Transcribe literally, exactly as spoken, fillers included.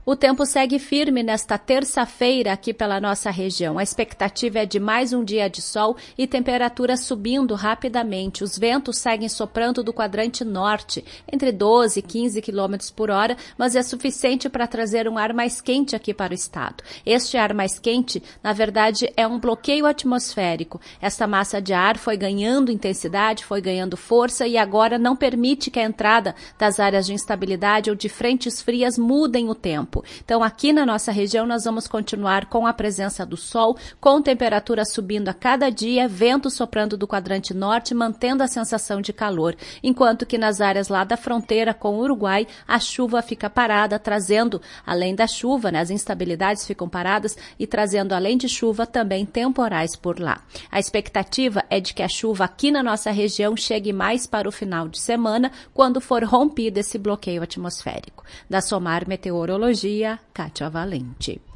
O tempo segue firme nesta terça-feira aqui pela nossa região. A expectativa é de mais um dia de sol e temperatura subindo rapidamente. Os ventos seguem soprando do quadrante norte, entre doze e quinze quilômetros por hora, mas é suficiente para trazer um ar mais quente aqui para o estado. Este ar mais quente, na verdade, é um bloqueio atmosférico. Esta massa de ar foi ganhando intensidade, foi ganhando força e agora não permite que a entrada das áreas de instabilidade ou de frentes frias mudem o tempo. Então, aqui na nossa região, nós vamos continuar com a presença do sol, com temperatura subindo a cada dia, vento soprando do quadrante norte, mantendo a sensação de calor, enquanto que nas áreas lá da fronteira com o Uruguai, a chuva fica parada, trazendo, além da chuva, né, as instabilidades ficam paradas e trazendo, além de chuva, também temporais por lá. A expectativa é de que a chuva aqui na nossa região chegue mais para o final de semana, quando for rompido esse bloqueio atmosférico. Da Somar Meteorologia, Kátia Valente.